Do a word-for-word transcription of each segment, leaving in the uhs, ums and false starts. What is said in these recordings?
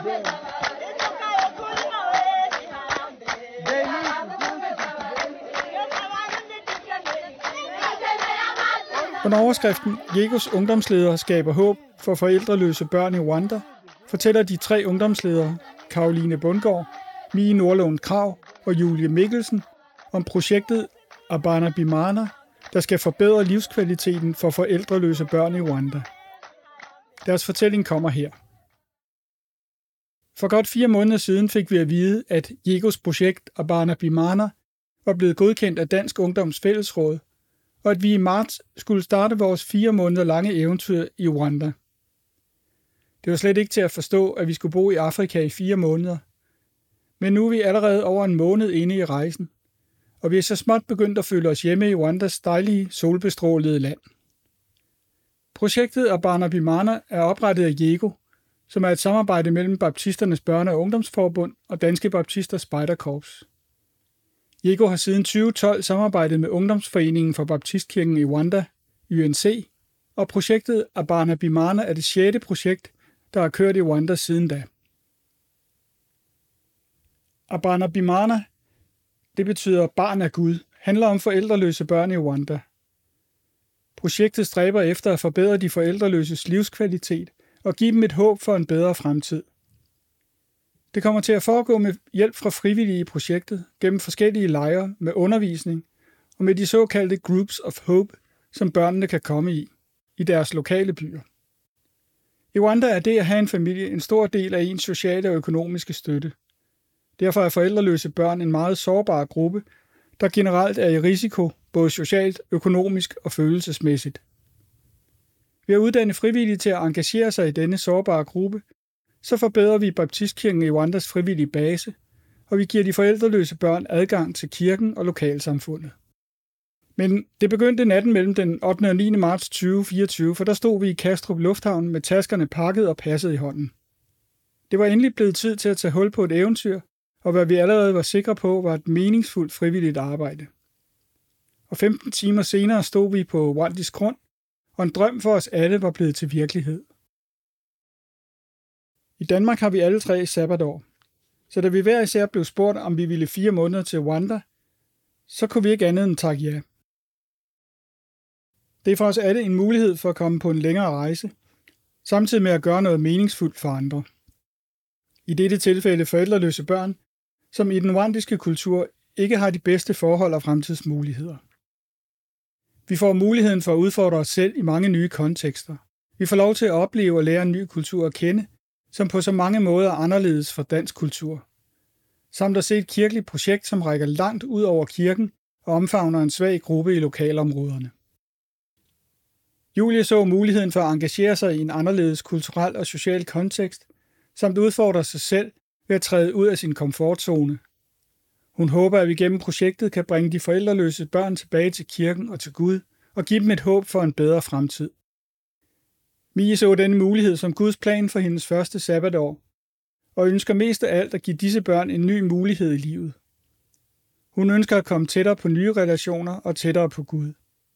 Under overskriften Jegos ungdomsledere skaber håb for forældreløse børn i Rwanda, fortæller de tre ungdomsledere, Caroline Bundgaard, Mie Nordlund Krag og Julie Mikkelsen, om projektet Abana Bimana, der skal forbedre livskvaliteten for forældreløse børn i Rwanda. Deres fortælling kommer her. For godt fire måneder siden fik vi at vide, at Jegos projekt Abana Bimana var blevet godkendt af Dansk Ungdoms Fællesråd, og at vi i marts skulle starte vores fire måneder lange eventyr i Rwanda. Det var slet ikke til at forstå, at vi skulle bo i Afrika i fire måneder. Men nu er vi allerede over en måned inde i rejsen, og vi er så småt begyndt at føle os hjemme i Rwandas dejlige, solbestrålede land. Projektet Abana Bimana er oprettet af Jego, som er et samarbejde mellem Baptisternes Børne- og Ungdomsforbund og Danske Baptister Spejderkorps. Jego har siden tyve tolv samarbejdet med Ungdomsforeningen for Baptistkirken i Rwanda, U N C, og projektet Abana Bimana er det sjette projekt, der har kørt i Rwanda siden da. Abana Bimana, det betyder barn af Gud, handler om forældreløse børn i Rwanda. Projektet stræber efter at forbedre de forældreløses livskvalitet og give dem et håb for en bedre fremtid. Det kommer til at foregå med hjælp fra frivillige i projektet gennem forskellige lejre med undervisning og med de såkaldte Groups of Hope, som børnene kan komme i, i deres lokale byer. I Rwanda er det at have en familie en stor del af ens sociale og økonomiske støtte. Derfor er forældreløse børn en meget sårbar gruppe, der generelt er i risiko både socialt, økonomisk og følelsesmæssigt. Ved at uddanne frivillige til at engagere sig i denne sårbare gruppe, så forbedrer vi Baptistkirken i Rwandas frivillige base, og vi giver de forældreløse børn adgang til kirken og lokalsamfundet. Men det begyndte natten mellem den ottende og niende marts tyve fireogtyve, for der stod vi i Kastrup Lufthavn med taskerne pakket og passet i hånden. Det var endelig blevet tid til at tage hul på et eventyr, og hvad vi allerede var sikre på, var et meningsfuldt frivilligt arbejde. Og femten timer senere stod vi på rwandisk grund, og en drøm for os alle var blevet til virkelighed. I Danmark har vi alle tre sabbatår, så da vi hver især blev spurgt, om vi ville fire måneder til Rwanda, så kunne vi ikke andet end takke ja. Det er for os alle en mulighed for at komme på en længere rejse, samtidig med at gøre noget meningsfuldt for andre. I dette tilfælde forældreløse børn, som i den rwandiske kultur ikke har de bedste forhold og fremtidsmuligheder. Vi får muligheden for at udfordre os selv i mange nye kontekster. Vi får lov til at opleve og lære en ny kultur at kende, som på så mange måder er anderledes fra dansk kultur. Samt at se et kirkeligt projekt, som rækker langt ud over kirken og omfavner en svag gruppe i lokalområderne. Julie så muligheden for at engagere sig i en anderledes kulturel og social kontekst, samt udfordre sig selv ved at træde ud af sin komfortzone. Hun håber, at vi gennem projektet kan bringe de forældreløse børn tilbage til kirken og til Gud og give dem et håb for en bedre fremtid. Mie så denne mulighed som Guds plan for hendes første sabbatår, og ønsker mest af alt at give disse børn en ny mulighed i livet. Hun ønsker at komme tættere på nye relationer og tættere på Gud.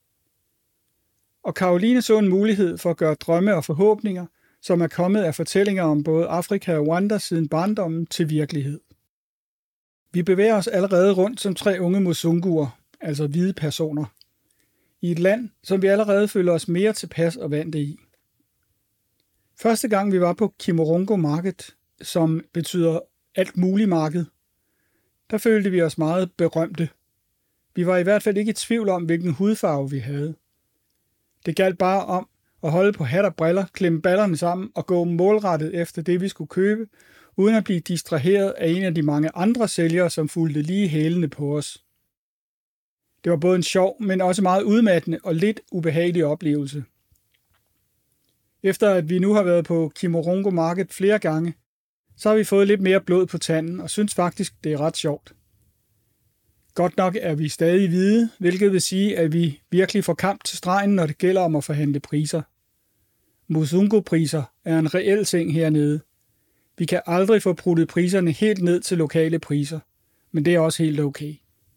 Og Caroline så en mulighed for at gøre drømme og forhåbninger, som er kommet af fortællinger om både Afrika og Rwanda siden barndommen, til virkelighed. Vi bevæger os allerede rundt som tre unge musunguer, altså hvide personer, i et land, som vi allerede føler os mere tilpas og vante i. Første gang vi var på Kimorongo Market, som betyder alt muligt marked, der følte vi os meget berømte. Vi var i hvert fald ikke i tvivl om, hvilken hudfarve vi havde. Det galt bare om at holde på hat og briller, klemme ballerne sammen og gå målrettet efter det, vi skulle købe, uden at blive distraheret af en af de mange andre sælgere, som fulgte lige hælene på os. Det var både en sjov, men også meget udmattende og lidt ubehagelig oplevelse. Efter at vi nu har været på Kimorongo Market flere gange, så har vi fået lidt mere blod på tanden og synes faktisk, det er ret sjovt. Godt nok er vi stadig hvide, hvilket vil sige, at vi virkelig får kamp til stregen, når det gælder om at forhandle priser. Musungu-priser er en reel ting hernede. Vi kan aldrig få pruttet priserne helt ned til lokale priser, men det er også helt okay.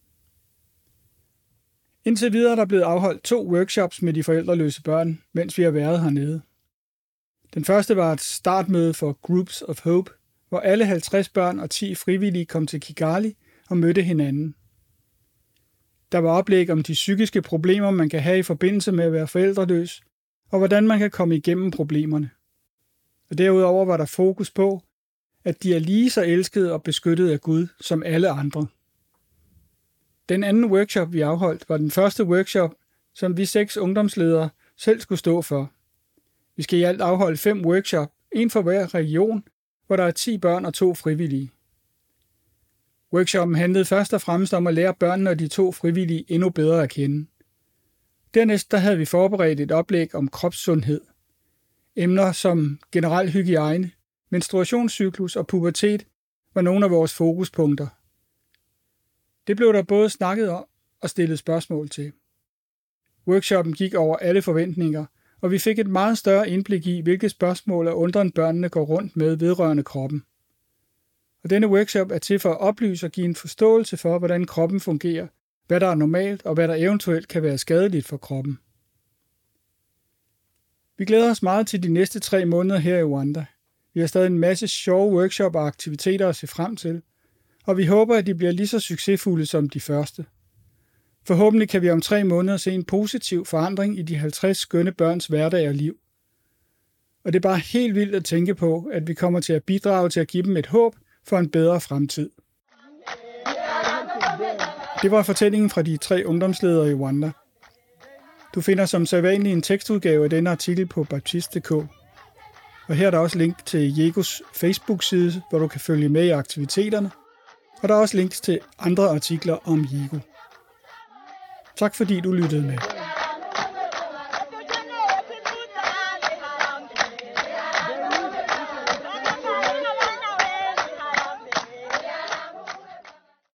Indtil videre er der blevet afholdt to workshops med de forældreløse børn, mens vi har været hernede. Den første var et startmøde for Groups of Hope, hvor alle halvtreds børn og ti frivillige kom til Kigali og mødte hinanden. Der var oplæg om de psykiske problemer, man kan have i forbindelse med at være forældreløs, og hvordan man kan komme igennem problemerne. Og derudover var der fokus på, at de er lige så elskede og beskyttede af Gud som alle andre. Den anden workshop, vi afholdt, var den første workshop, som vi seks ungdomsledere selv skulle stå for. Vi skal i alt afholde fem workshop, en for hver region, hvor der er ti børn og to frivillige. Workshoppen handlede først og fremmest om at lære børnene og de to frivillige endnu bedre at kende. Dernæst der havde vi forberedt et oplæg om kropssundhed. Emner som generel hygiejne, menstruationscyklus og pubertet var nogle af vores fokuspunkter. Det blev der både snakket om og stillet spørgsmål til. Workshoppen gik over alle forventninger, og vi fik et meget større indblik i, hvilke spørgsmål og undren børnene går rundt med vedrørende kroppen. Og denne workshop er til for at oplyse og give en forståelse for, hvordan kroppen fungerer, hvad der er normalt og hvad der eventuelt kan være skadeligt for kroppen. Vi glæder os meget til de næste tre måneder her i Rwanda. Vi har stadig en masse sjove workshop og aktiviteter at se frem til, og vi håber, at de bliver lige så succesfulde som de første. Forhåbentlig kan vi om tre måneder se en positiv forandring i de halvtreds skønne børns hverdag og liv. Og det er bare helt vildt at tænke på, at vi kommer til at bidrage til at give dem et håb for en bedre fremtid. Det var fortællingen fra de tre ungdomsledere i Rwanda. Du finder som sædvanlig en tekstudgave af denne artikel på baptist punktum d k. Og her er der også link til Jegos Facebook-side, hvor du kan følge med i aktiviteterne. Og der er også links til andre artikler om Jego. Tak fordi du lyttede med.